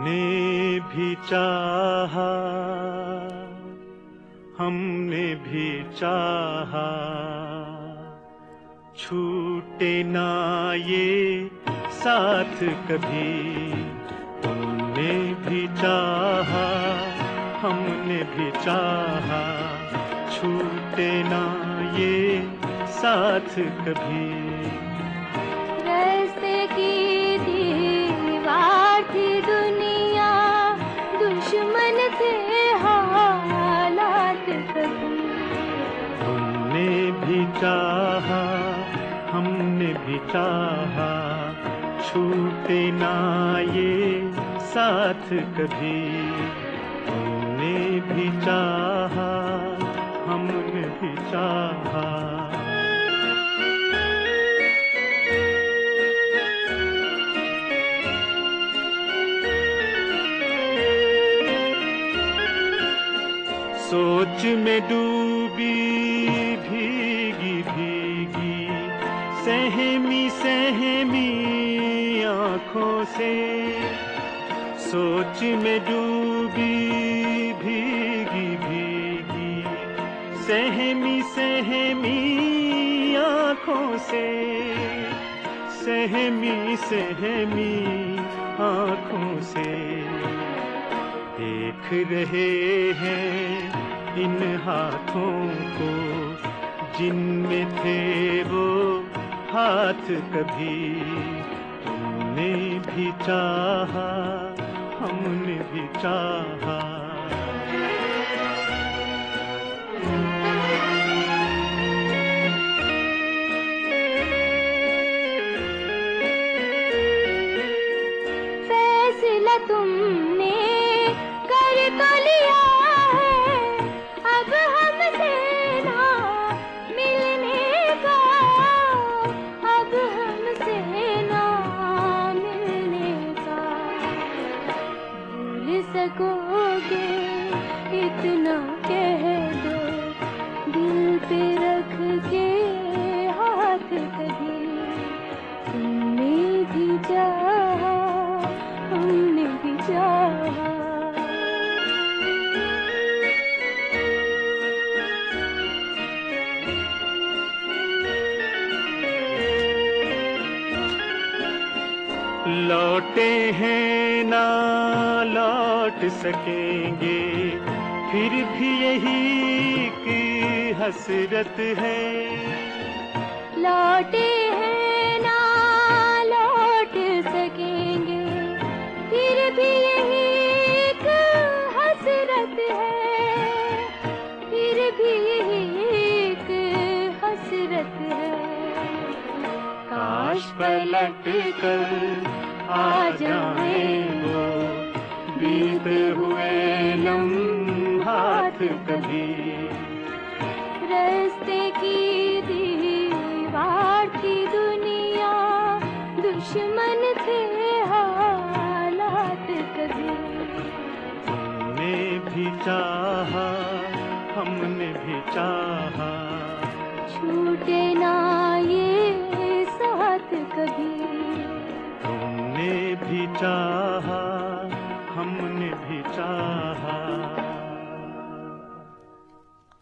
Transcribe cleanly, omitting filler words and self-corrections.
तुमने भी चाहा, हमने भी चाहा, छूटे ना ये साथ कभी। तुमने भी चाहा, हमने भी चाहा, छूटे ना ये साथ कभी। रास्ते की दीवार थी दुनिया, दुश्मन थे हालात कभी। तुमने भी चाहा, हमने भी चाहा, छूटे ना ये साथ कभी। तुमने भी चाहा, हमने भी चाहा। सोच में डूबी भीगी भीगी सहमी सहमी आँखों से। सोच में डूबी भीगी भीगी सहमी सहमी आँखों से। सहमी सहमी आँखों से देख रहे हैं इन हाथों को, जिनमें थे वो हाथ कभी। तुमने भी चाहा, हमने भी चाहा। फैसला तुमने कर तो लिया है, अब हमसे ना मिलने का। अब हमसे ना मिलने का। भूल सकोगे इतना कह दो, दिल पे रख के हाथ कभी। तुमने भी चाहा, हमने भी चाहा। लौटे हैं ना लौट सकेंगे, फिर भी यही की हसरत है। लौटे हैं ना लौट सकेंगे, फिर भी यही एक हसरत है। फिर भी यही एक हसरत है। काश पलट कर आ जाए वो बीते हुए लम्हात कभी। रास्ते की दीवार थी दुनिया, दुश्मन थे हालात कभी। तुमने भी चाहा, हमने भी चाहा, छूटे ना ये साथ कभी। तुमने भी चाहा, हमने भी चाहा।